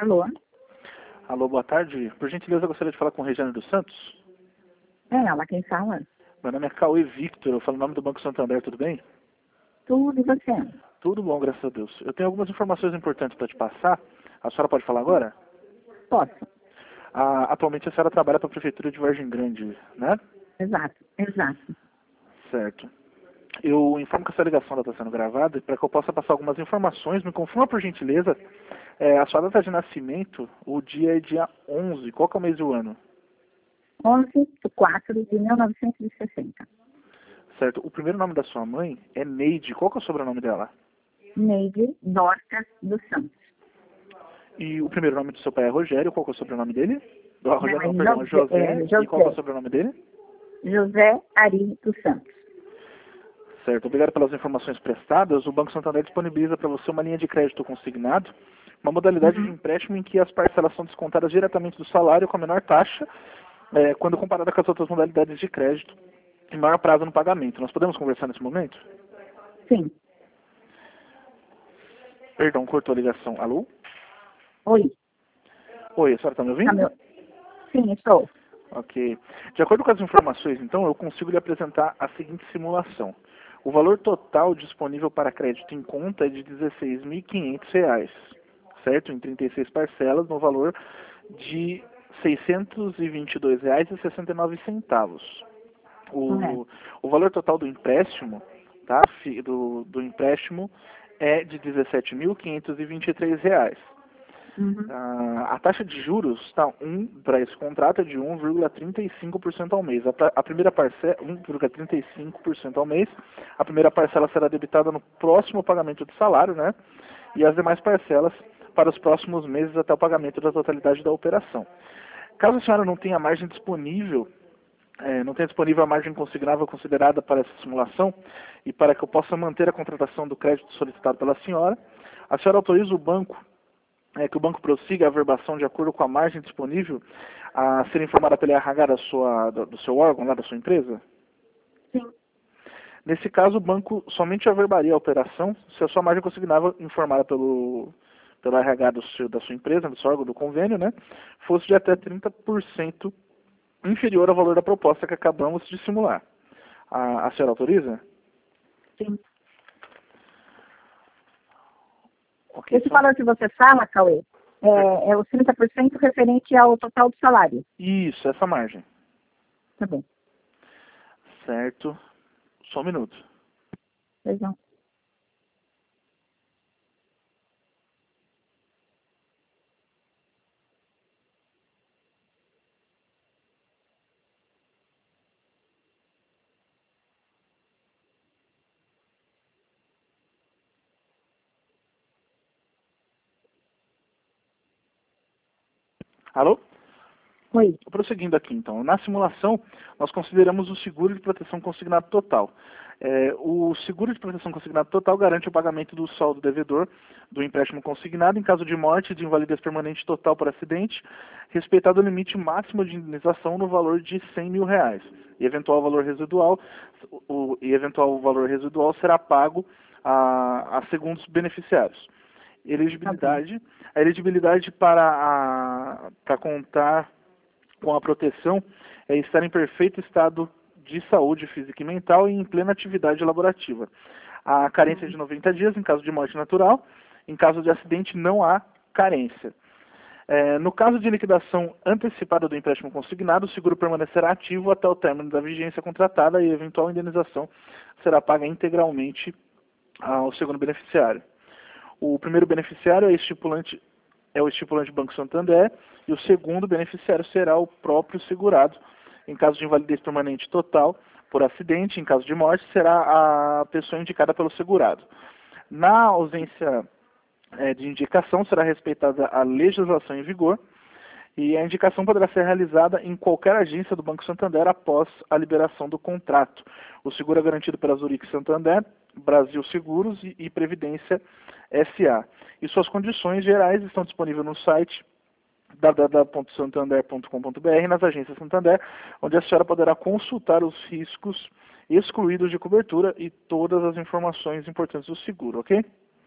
Alô? Alô, boa tarde. Por gentileza, eu gostaria de falar com Regiane dos Santos. É ela quem fala? Meu nome é Cauê Victor, eu falo em nome do Banco Santander, tudo bem? Tudo e você? Tudo bom, graças a Deus. Eu tenho algumas informações importantes para te passar. A senhora pode falar agora? Posso? Atualmente a senhora trabalha para a Prefeitura de Vargem Grande, né? Exato. Certo. Eu informo que essa ligação está sendo gravada e para que eu possa passar algumas informações, me confirma por gentileza, a sua data de nascimento, o dia é dia 11, qual que é o mês e o ano? 11/4/1960. Certo. O primeiro nome da sua mãe é Neide, qual que é o sobrenome dela? Neide Dorcas dos Santos. E o primeiro nome do seu pai é Rogério, qual que é o sobrenome dele? Rogério não, Não, perdão, José. E qual que é o sobrenome dele? José Ari dos Santos. Certo, obrigado pelas informações prestadas. O Banco Santander disponibiliza para você uma linha de crédito consignado, uma modalidade de empréstimo em que as parcelas são descontadas diretamente do salário com a menor taxa, quando comparada com as outras modalidades de crédito, e maior prazo no pagamento. Nós podemos conversar nesse momento? Sim. Perdão, cortou a ligação. Alô? Oi. Oi, a senhora está me ouvindo? Sim, estou. Ok. De acordo com as informações, então, eu consigo lhe apresentar a seguinte simulação. O valor total disponível para crédito em conta é de R$ 16.500, certo? Em 36 parcelas, no valor de R$ 622,69. O valor total do empréstimo, tá? Do empréstimo é de R$ 17.523. A taxa de juros para esse contrato é de 1,35% ao mês. A primeira parcela, 1,35% ao mês. A primeira parcela será debitada no próximo pagamento do salário, né? E as demais parcelas para os próximos meses até o pagamento da totalidade da operação. Caso a senhora não tenha margem disponível, não tenha disponível a margem consignável considerada para essa simulação e para que eu possa manter a contratação do crédito solicitado pela senhora, a senhora autoriza o banco que o banco prossiga a averbação de acordo com a margem disponível a ser informada pela RH do seu órgão, lá da sua empresa? Sim. Nesse caso, o banco somente averbaria a operação se a sua margem consignável informada pelo RH da sua empresa, do seu órgão, do convênio, né, fosse de até 30% inferior ao valor da proposta que acabamos de simular. A senhora autoriza? Sim. Okay, Esse valor que você fala, Cauê, é os 30% referente ao total do salário. Isso, essa margem. Tá bom. Certo. Só um minuto. Pois não. Alô? Oi. Prosseguindo aqui, então. Na simulação, nós consideramos o seguro de proteção consignado total. O seguro de proteção consignado total garante o pagamento do saldo devedor do empréstimo consignado em caso de morte e de invalidez permanente total por acidente, respeitado o limite máximo de indenização no valor de R$ 100.000. E eventual valor residual será pago a segundos beneficiários. A elegibilidade para contar com a proteção é estar em perfeito estado de saúde física e mental e em plena atividade laborativa. A carência é de 90 dias em caso de morte natural. Em caso de acidente, não há carência. No caso de liquidação antecipada do empréstimo consignado, o seguro permanecerá ativo até o término da vigência contratada e a eventual indenização será paga integralmente ao segundo beneficiário. O primeiro beneficiário é o estipulante Banco Santander, e o segundo beneficiário será o próprio segurado. Em caso de invalidez permanente total por acidente, em caso de morte, será a pessoa indicada pelo segurado. Na ausência de indicação, será respeitada a legislação em vigor, e a indicação poderá ser realizada em qualquer agência do Banco Santander após a liberação do contrato. O seguro é garantido pela Zurich Santander, Brasil Seguros e Previdência SA. E suas condições gerais estão disponíveis no site www.santander.com.br, nas agências Santander, onde a senhora poderá consultar os riscos excluídos de cobertura e todas as informações importantes do seguro, ok?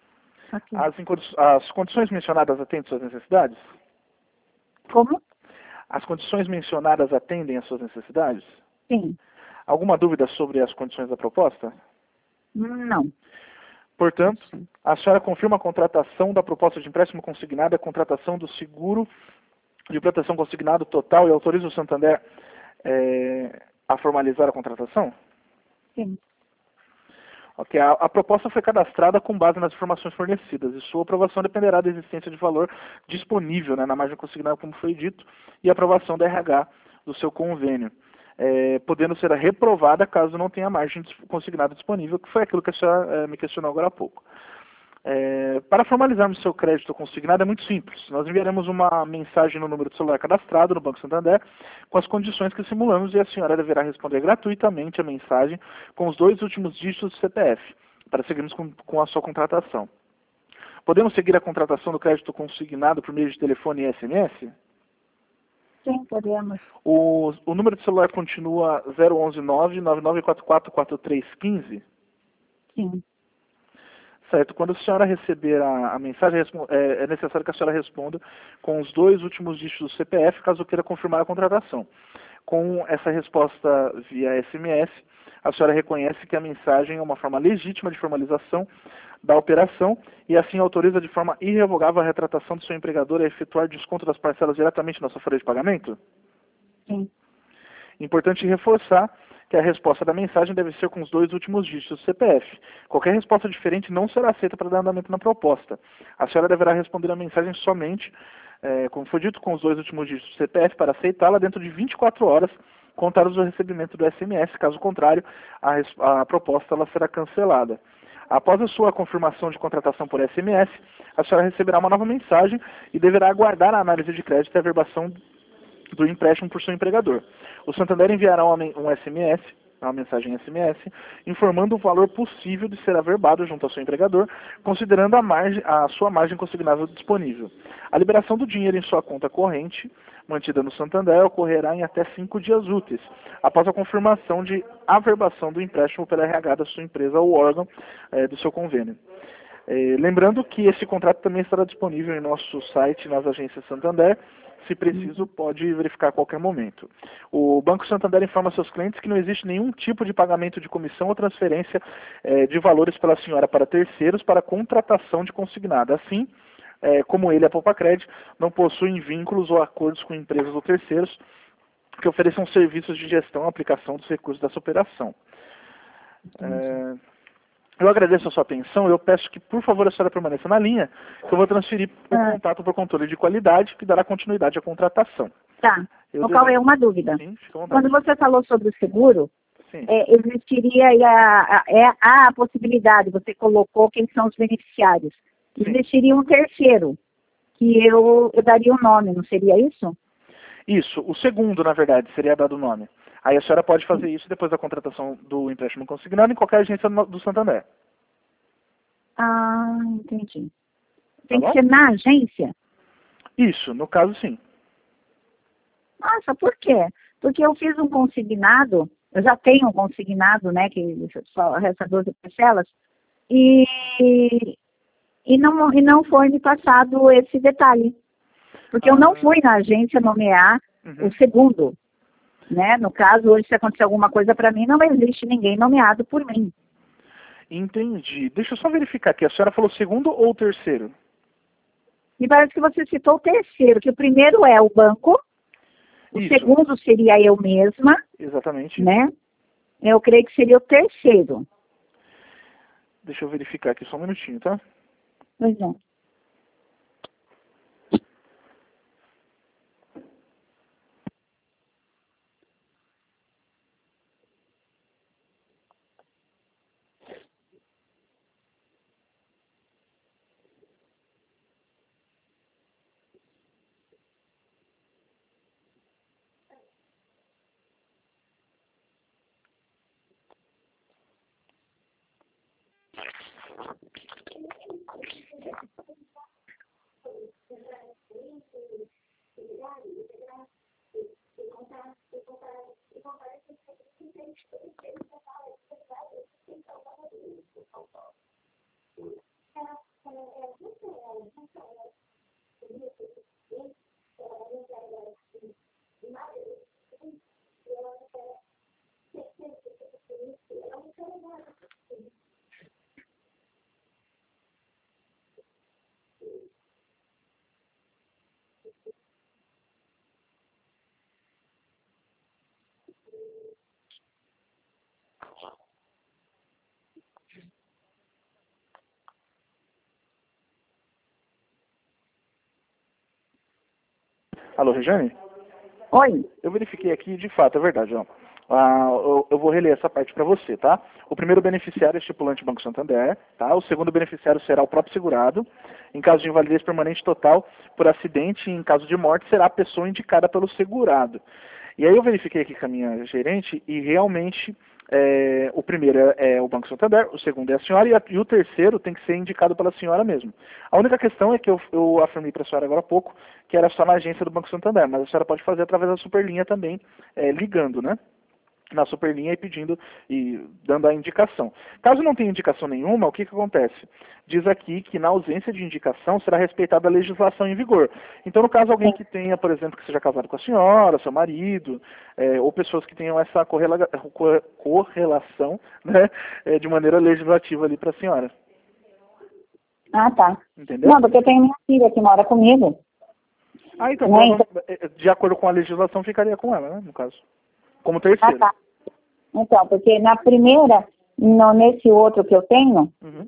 Ok. As condições mencionadas atendem suas necessidades? Como? As condições mencionadas atendem às suas necessidades? Sim. Alguma dúvida sobre as condições da proposta? Não. Portanto, a senhora confirma a contratação da proposta de empréstimo consignado, a contratação do seguro de proteção consignado total e autoriza o Santander a formalizar a contratação? Sim. Ok, a proposta foi cadastrada com base nas informações fornecidas e sua aprovação dependerá da existência de valor disponível, né, na margem consignada, como foi dito, e aprovação da RH do seu convênio, podendo ser reprovada caso não tenha margem consignada disponível, que foi aquilo que a senhora me questionou agora há pouco. Para formalizarmos seu crédito consignado é muito simples. Nós enviaremos uma mensagem no número de celular cadastrado no Banco Santander com as condições que simulamos e a senhora deverá responder gratuitamente a mensagem com os 2 últimos dígitos do CPF para seguirmos com a sua contratação. Podemos seguir a contratação do crédito consignado por meio de telefone e SMS? Sim, podemos. O número de celular continua 011-99944-4315? Sim. Certo. Quando a senhora receber a mensagem, é necessário que a senhora responda com os 2 últimos dígitos do CPF, caso queira confirmar a contratação. Com essa resposta via SMS, a senhora reconhece que a mensagem é uma forma legítima de formalização da operação e assim autoriza de forma irrevogável a retratação do seu empregador a efetuar desconto das parcelas diretamente na sua folha de pagamento? Sim. Importante reforçar que a resposta da mensagem deve ser com os 2 últimos dígitos do CPF. Qualquer resposta diferente não será aceita para dar andamento na proposta. A senhora deverá responder a mensagem somente, como foi dito, com os 2 últimos dígitos do CPF para aceitá-la dentro de 24 horas, contados o recebimento do SMS. Caso contrário, a proposta ela será cancelada. Após a sua confirmação de contratação por SMS, a senhora receberá uma nova mensagem e deverá aguardar a análise de crédito e a averbação do empréstimo por seu empregador. O Santander enviará um SMS, uma mensagem SMS, informando o valor possível de ser averbado junto ao seu empregador, considerando a sua margem consignável disponível. A liberação do dinheiro em sua conta corrente, mantida no Santander, ocorrerá em até 5 dias úteis, após a confirmação de averbação do empréstimo pela RH da sua empresa ou órgão do seu convênio. Lembrando que esse contrato também estará disponível em nosso site, nas agências Santander. Se preciso, pode verificar a qualquer momento. O Banco Santander informa seus clientes que não existe nenhum tipo de pagamento de comissão ou transferência de valores pela senhora para terceiros para contratação de consignado. Assim, como ele, a Poupacred, não possuem vínculos ou acordos com empresas ou terceiros que ofereçam serviços de gestão e aplicação dos recursos dessa operação. Eu agradeço a sua atenção. Eu peço que, por favor, a senhora permaneça na linha, que eu vou transferir o contato para o controle de qualidade, que dará continuidade à contratação. Tá. O qual é uma dúvida? Sim, fica à vontade. Quando você falou sobre o seguro, Sim. Existiria aí a possibilidade, você colocou quem são os beneficiários. Sim. Existiria um terceiro, que eu daria o nome, não seria isso? Isso. O segundo, na verdade, seria dado o nome. Aí a senhora pode fazer isso depois da contratação do empréstimo consignado em qualquer agência do Santander. Ah, entendi. Tá Tem bom? que ser na agência? Isso, no caso sim. Nossa, por quê? Porque eu fiz um consignado, eu já tenho um consignado, né, que só resta 12 parcelas, e não foi me passado esse detalhe. Porque eu não fui na agência nomear o segundo. Né? No caso, hoje, se acontecer alguma coisa para mim, não existe ninguém nomeado por mim. Entendi. Deixa eu só verificar aqui. A senhora falou segundo ou terceiro? Me parece que você citou o terceiro, que o primeiro é o banco, o Isso. segundo seria eu mesma, Exatamente. né? Eu creio que seria o terceiro. Deixa eu verificar aqui só um minutinho, tá? Pois não. Alô, Regiane? Oi. Eu verifiquei aqui, de fato, é verdade, ó. Eu vou reler essa parte para você, tá? O primeiro beneficiário é estipulante Banco Santander, tá? O segundo beneficiário será o próprio segurado. Em caso de invalidez permanente total por acidente, em caso de morte, será a pessoa indicada pelo segurado. E aí eu verifiquei aqui com a minha gerente e realmente o primeiro é o Banco Santander, o segundo é a senhora e o terceiro tem que ser indicado pela senhora mesmo. A única questão é que eu afirmei para a senhora agora há pouco que era só na agência do Banco Santander, mas a senhora pode fazer através da Superlinha também, ligando, né? Na Superlinha e pedindo e dando a indicação. Caso não tenha indicação nenhuma, o que acontece? Diz aqui que na ausência de indicação será respeitada a legislação em vigor. Então, no caso, alguém que tenha, por exemplo, que seja casado com a senhora, seu marido, ou pessoas que tenham essa correlação, né, de maneira legislativa ali para a senhora. Ah, tá. Entendeu? Não, porque eu tenho minha filha que mora comigo. Ah, então, Né? de acordo com a legislação, ficaria com ela, né, no caso. Como terceiro. Ah, tá. Então, porque na primeira, nesse outro que eu tenho,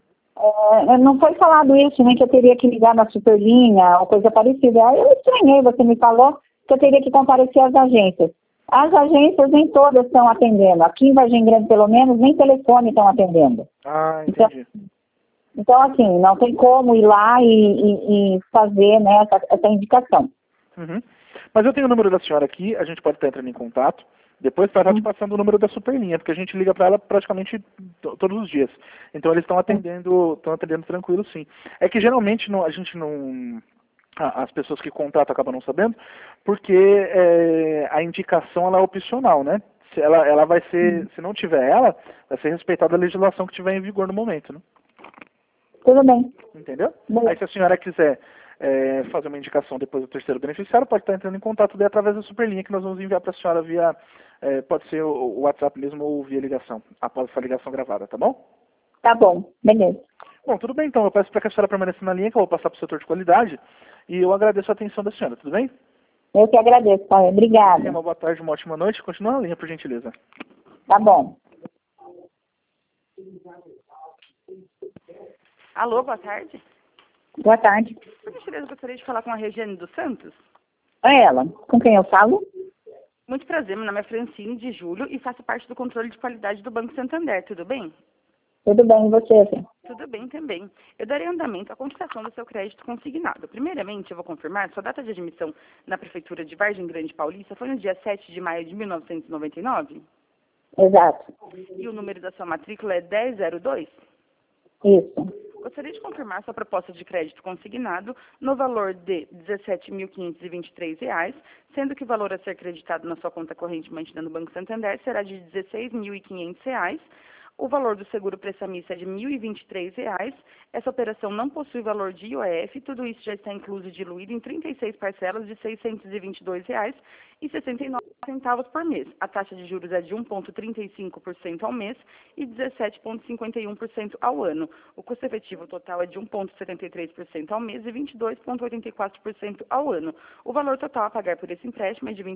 não foi falado isso, nem que eu teria que ligar na Superlinha ou coisa parecida. Aí eu estranhei, você me falou que eu teria que comparecer às agências. As agências nem todas estão atendendo. Aqui em Vargem Grande, pelo menos, nem telefone estão atendendo. Ah, entendi. Então, assim, não tem como ir lá e fazer, né, essa indicação. Mas eu tenho o número da senhora aqui, a gente pode estar entrando em contato. Depois estará te passando o número da Superlinha, porque a gente liga para ela praticamente todos os dias. Então eles estão atendendo tranquilo, sim. É que geralmente a gente não... As pessoas que contratam acabam não sabendo, porque a indicação ela é opcional, né? Ela vai ser, se não tiver ela, vai ser respeitada a legislação que tiver em vigor no momento, né? Tudo bem. Entendeu? Bem. Aí se a senhora quiser fazer uma indicação depois do terceiro beneficiário, pode estar entrando em contato daí através da Superlinha, que nós vamos enviar para a senhora via, pode ser o WhatsApp mesmo ou via ligação, após essa ligação gravada, tá bom? Tá bom, beleza. Bom, tudo bem então, eu peço para que a senhora permaneça na linha, que eu vou passar para o setor de qualidade, e eu agradeço a atenção da senhora, tudo bem? Eu que agradeço, pai. Obrigada. Uma boa tarde, uma ótima noite, continua na linha, por gentileza. Tá bom. Alô, boa tarde. Boa tarde. Por gentileza, eu gostaria de falar com a Regiane dos Santos. É ela. Com quem eu falo? Muito prazer, meu nome é Francine de Júlio e faço parte do controle de qualidade do Banco Santander, tudo bem? Tudo bem, e você, filho? Tudo bem também. Eu darei andamento à contratação do seu crédito consignado. Primeiramente, eu vou confirmar, sua data de admissão na Prefeitura de Vargem Grande Paulista foi no dia 7 de maio de 1999? Exato. E o número da sua matrícula é 1002? Isso. Gostaria de confirmar sua proposta de crédito consignado no valor de R$ 17.523, sendo que o valor a ser creditado na sua conta corrente mantida no Banco Santander será de R$ 16.500. O valor do seguro prestamista é de R$ 1.023. Essa operação não possui valor de IOF. Tudo isso já está incluso e diluído em 36 parcelas de R$ 622,69 por mês. A taxa de juros é de 1,35% ao mês e 17,51% ao ano. O custo efetivo total é de 1,73% ao mês e 22,84% ao ano. O valor total a pagar por esse empréstimo é de R$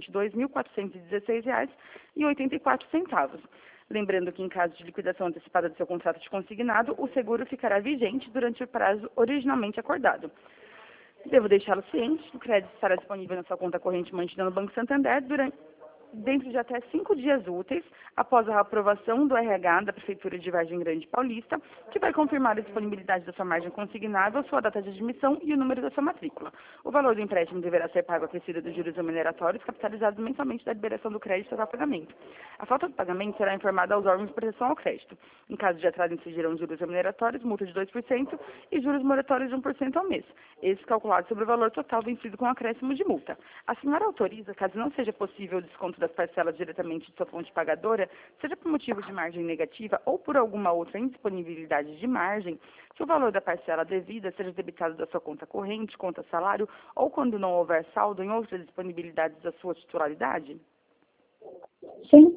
22.416,84. Lembrando que, em caso de liquidação antecipada do seu contrato de consignado, o seguro ficará vigente durante o prazo originalmente acordado. Devo deixá-lo ciente que o crédito estará disponível na sua conta corrente mantida no Banco Santander dentro de até 5 dias úteis após a aprovação do RH da Prefeitura de Vargem Grande Paulista, que vai confirmar a disponibilidade da sua margem consignável, sua data de admissão e o número da sua matrícula. O valor do empréstimo deverá ser pago acrescido dos juros remuneratórios capitalizados mensalmente da liberação do crédito até o pagamento. A falta de pagamento será informada aos órgãos de proteção ao crédito. Em caso de atraso, incidirão juros remuneratórios, multa de 2% e juros moratórios de 1% ao mês. Esses calculados sobre o valor total vencido com acréscimo de multa. A senhora autoriza, caso não seja possível o desconto das parcelas diretamente de sua fonte pagadora, seja por motivo de margem negativa ou por alguma outra indisponibilidade de margem, que o valor da parcela devida seja debitado da sua conta corrente, conta salário, ou quando não houver saldo em outras disponibilidades da sua titularidade? Sim.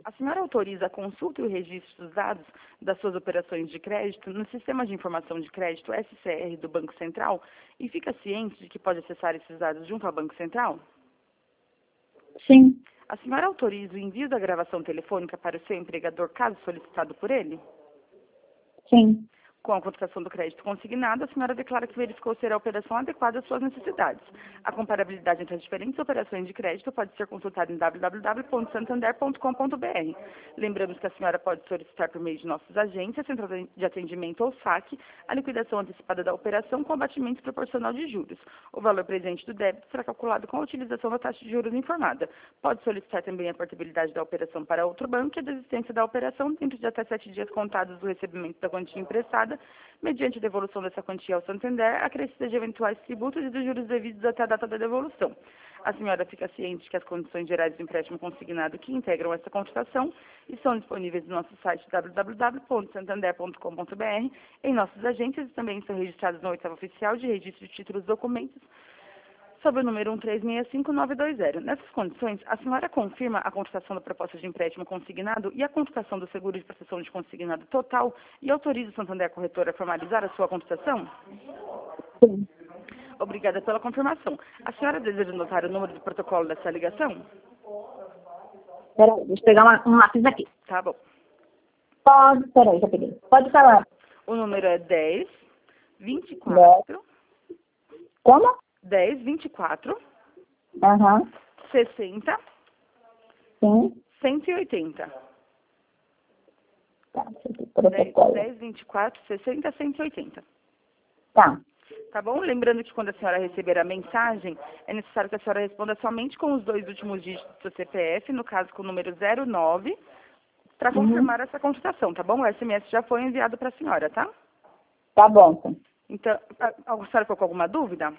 A senhora autoriza a consulta e o registro dos dados das suas operações de crédito no Sistema de Informação de Crédito, SCR, do Banco Central, e fica ciente de que pode acessar esses dados junto ao Banco Central? Sim. A senhora autoriza o envio da gravação telefônica para o seu empregador, caso solicitado por ele? Sim. Com a contratação do crédito consignado, a senhora declara que verificou ser a operação adequada às suas necessidades. A comparabilidade entre as diferentes operações de crédito pode ser consultada em www.santander.com.br. Lembramos que a senhora pode solicitar por meio de nossas agências, central de atendimento ou SAC, a liquidação antecipada da operação com abatimento proporcional de juros. O valor presente do débito será calculado com a utilização da taxa de juros informada. Pode solicitar também a portabilidade da operação para outro banco e a desistência da operação dentro de até 7 dias contados do recebimento da quantia emprestada, mediante devolução dessa quantia ao Santander, acrescida de eventuais tributos e dos juros devidos até a data da devolução. A senhora fica ciente que as condições gerais do empréstimo consignado que integram essa contratação estão disponíveis no nosso site www.santander.com.br, em nossas agências e também estão registradas na oitava oficial de registro de títulos e documentos, sob o número 1365920. Nessas condições, a senhora confirma a contratação da proposta de empréstimo consignado e a contratação do seguro de prestação de consignado total e autoriza o Santander Corretora a formalizar a sua contratação? Sim. Obrigada pela confirmação. A senhora deseja anotar o número do protocolo dessa ligação? Peraí, deixa eu pegar um lápis aqui. Tá bom. Peraí, já peguei. Pode falar. O número é 1024. Como? 1024 Aham. 60 Sim. 180. Tá, protocolo. 1024 60 180. Tá. Tá bom? Lembrando que quando a senhora receber a mensagem, é necessário que a senhora responda somente com os 2 últimos dígitos do CPF, no caso com o número 09, para confirmar essa consultação, tá bom? O SMS já foi enviado para a senhora, tá? Tá bom, sim. Então, a senhora ficou com alguma dúvida?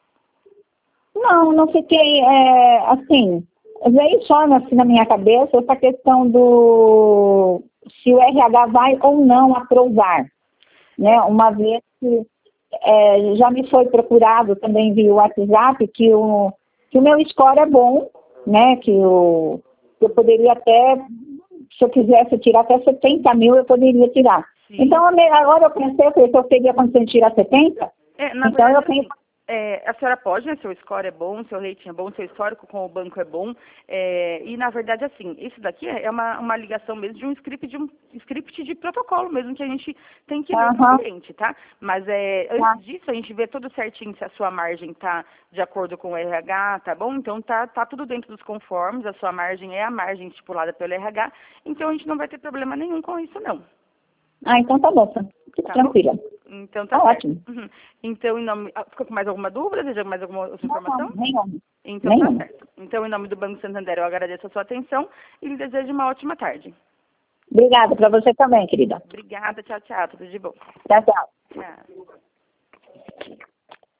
Não fiquei, assim, veio só assim na minha cabeça essa questão do se o RH vai ou não aprovar, né? Uma vez que já me foi procurado também via WhatsApp que o meu score é bom, né? Que eu poderia até, se eu quisesse tirar até 70 mil, eu poderia tirar. Sim. Então, agora eu pensei que eu teria condição de tirar 70, então verdade, eu penso... a senhora pode, né? Seu score é bom, seu rating é bom, seu histórico com o banco é bom. E, na verdade, assim, isso daqui é uma ligação mesmo de um script de protocolo mesmo, que a gente tem que ler no cliente, tá? Mas antes disso, a gente vê tudo certinho se a sua margem tá de acordo com o RH, tá bom? Então, tá tudo dentro dos conformes, a sua margem é a margem estipulada pelo RH, então a gente não vai ter problema nenhum com isso, não. Então tá bom, fica tranquila. Então tá ótimo. Uhum. Então, ficou com mais alguma dúvida? Deseja mais alguma outra informação? Não, nenhuma. Então tá certo. Então, em nome do Banco Santander, eu agradeço a sua atenção e lhe desejo uma ótima tarde. Obrigada, para você também, querida. Obrigada, tchau, tchau. Tudo de bom. Tchau, tchau. Tchau.